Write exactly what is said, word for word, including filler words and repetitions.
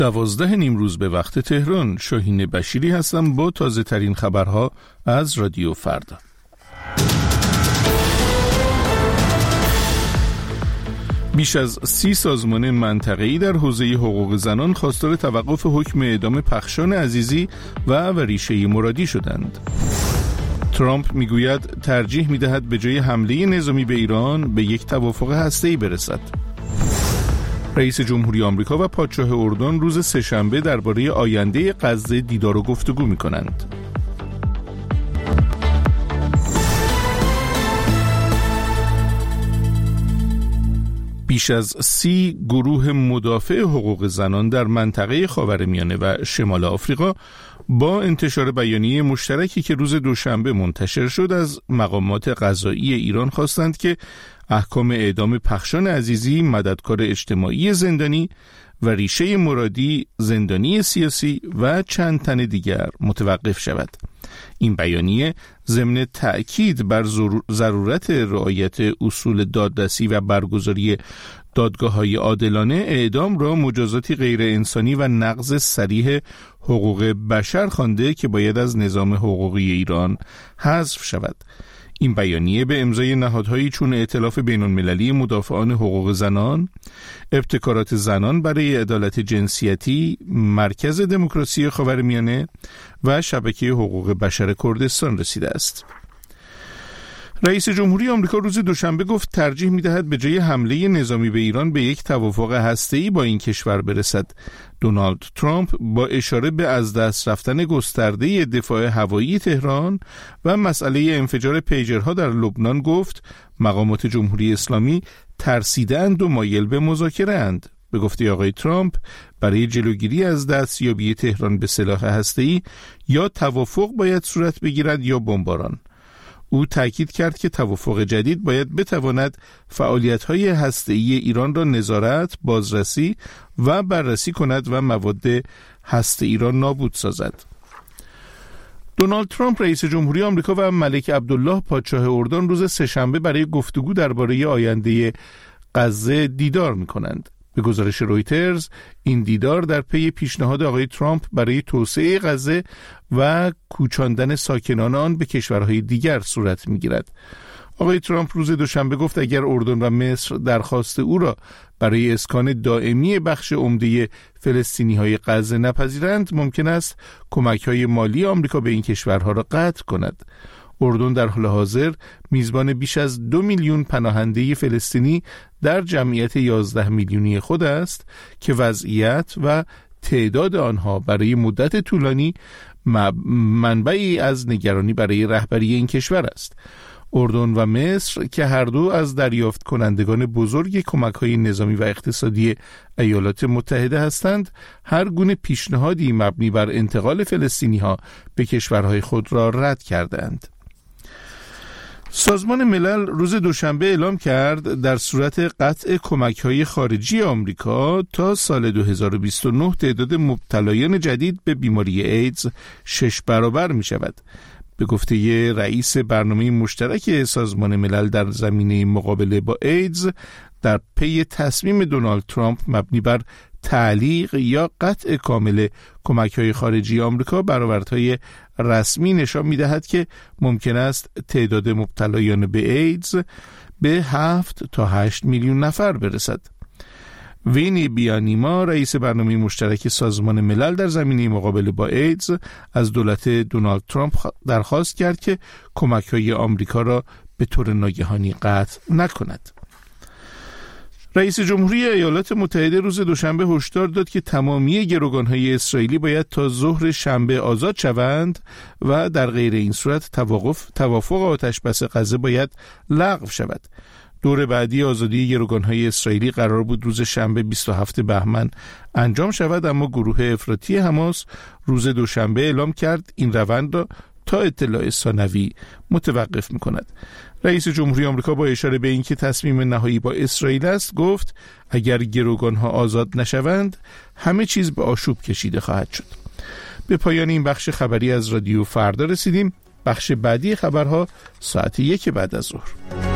دوازده نیمروز به وقت تهران. شاهین بشیری هستم با تازه ترین خبرها از رادیو فردا. بیش از سی سازمان منطقه‌ای در حوزه حقوق زنان خواستار توقف حکم اعدام پخشان عزیزی و وریشه مرادی شدند. ترامپ میگوید ترجیح میدهد به جای حمله نظامی به ایران به یک توافق هسته‌ای برسد. رئیس جمهوری آمریکا و پادشاه اردن روز سه‌شنبه درباره آینده غزه دیدار و گفتگو می‌کنند. بیش از سی گروه مدافع حقوق زنان در منطقه خاورمیانه و شمال آفریقا با انتشار بیانیه مشترکی که روز دوشنبه منتشر شد از مقامات قضایی ایران خواستند که احکام اعدام پخشان عزیزی مددکار اجتماعی زندانی و ریشه مرادی زندانی سیاسی و چند تن دیگر متوقف شود. این بیانیه ضمن تأکید بر ضرورت رعایت اصول دادرسی و برگزاری دادگاه‌های عادلانه اعدام را مجازاتی غیر انسانی و نقض صریح حقوق بشر خوانده که باید از نظام حقوقی ایران حذف شود. این بیانیه به امضای نهادهایی چون ائتلاف بین‌المللی مدافعان حقوق زنان، ابتکارات زنان برای عدالت جنسیتی، مرکز دموکراسی خاورمیانه و شبکه حقوق بشر کردستان رسیده است. رئیس جمهوری آمریکا روز دوشنبه گفت ترجیح می‌دهد به جای حمله نظامی به ایران به یک توافق هسته‌ای با این کشور برسد. دونالد ترامپ با اشاره به از دست رفتن گسترده دفاع هوایی تهران و مسئله انفجار پیجرها در لبنان گفت مقامات جمهوری اسلامی ترسیدند و مایل به مذاکره اند. به گفته آقای ترامپ برای جلوگیری از دستیابی تهران به سلاح هسته‌ای یا توافق باید صورت بگیرد یا بمباران. او تاکید کرد که توافق جدید باید بتواند فعالیت‌های هسته‌ای ایران را نظارت، بازرسی و بررسی کند و مواد هسته‌ای را نابود سازد. دونالد ترامپ رئیس جمهوری آمریکا و ملک عبدالله پادشاه اردن روز سه‌شنبه برای گفتگو درباره آینده غزه دیدار می‌کنند. به گزارش رویترز این دیدار در پی پیشنهاد آقای ترامپ برای توسعه غزه و کوچاندن ساکنان آن به کشورهای دیگر صورت می‌گیرد. آقای ترامپ روز دوشنبه گفت اگر اردن و مصر درخواست او را برای اسکان دائمی بخش عمده فلسطینی‌های غزه نپذیرند ممکن است کمک‌های مالی آمریکا به این کشورها را قطع کند. اردن در حال حاضر میزبان بیش از دو میلیون پناهنده فلسطینی در جمعیت یازده میلیونی خود است که وضعیت و تعداد آنها برای مدت طولانی منبعی از نگرانی برای رهبری این کشور است. اردن و مصر که هر دو از دریافت کنندگان بزرگ کمک‌های نظامی و اقتصادی ایالات متحده هستند، هر گونه پیشنهادی مبنی بر انتقال فلسطینی‌ها به کشورهای خود را رد کردند. سازمان ملل روز دوشنبه اعلام کرد در صورت قطع کمک‌های خارجی آمریکا تا سال دو هزار و بیست و نه تعداد مبتلایان جدید به بیماری ایدز شش برابر می شود. به گفته رئیس برنامه مشترک سازمان ملل در زمینه مقابله با ایدز، در پی تصمیم دونالد ترامپ مبنی بر تعلیق یا قطع کامل کمک‌های خارجی آمریکا، برآوردهای رسمی نشان می‌دهد که ممکن است تعداد مبتلایان به ایدز به هفت تا هشت میلیون نفر برسد. وینی بیانیما رئیس برنامه مشترک سازمان ملل در زمینه مقابله با ایدز از دولت دونالد ترامپ درخواست کرد که کمک‌های آمریکا را به طور ناگهانی قطع نکند. رئیس جمهوری ایالات متحده روز دوشنبه هشدار داد که تمامی گروگان‌های اسرائیلی باید تا ظهر شنبه آزاد شوند و در غیر این صورت توقف توافق آتش‌بس غزه باید لغو شود. دور بعدی آزادی گروگان‌های اسرائیلی قرار بود روز شنبه بیست و هفتم بهمن انجام شود، اما گروه افراطی حماس روز دوشنبه اعلام کرد این روند را تا اطلاع ثانوی متوقف می‌کند. رئیس جمهوری آمریکا با اشاره به اینکه تصمیم نهایی با اسرائیل است گفت اگر گروگان‌ها آزاد نشوند همه چیز به آشوب کشیده خواهد شد. به پایان این بخش خبری از رادیو فردا رسیدیم. بخش بعدی خبرها ساعت یک بعد از ظهر.